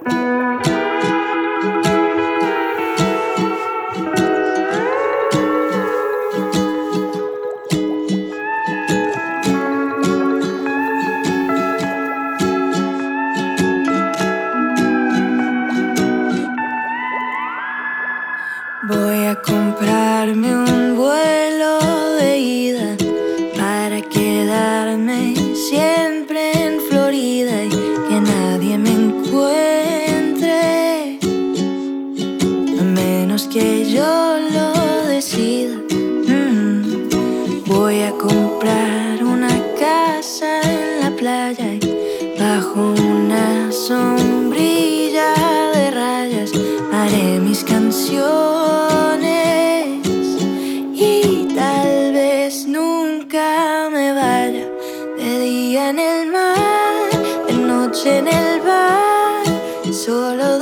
Voy a comprarme un vuelo de ida para quedarme siempre en Florida y que nadie me encuentre, a menos que yo lo decida. Voy a comprar una casa en la playa y bajo una sombrilla de rayas haré mis canciones y tal vez nunca me vaya. De día en el mar, de noche en el bar, solo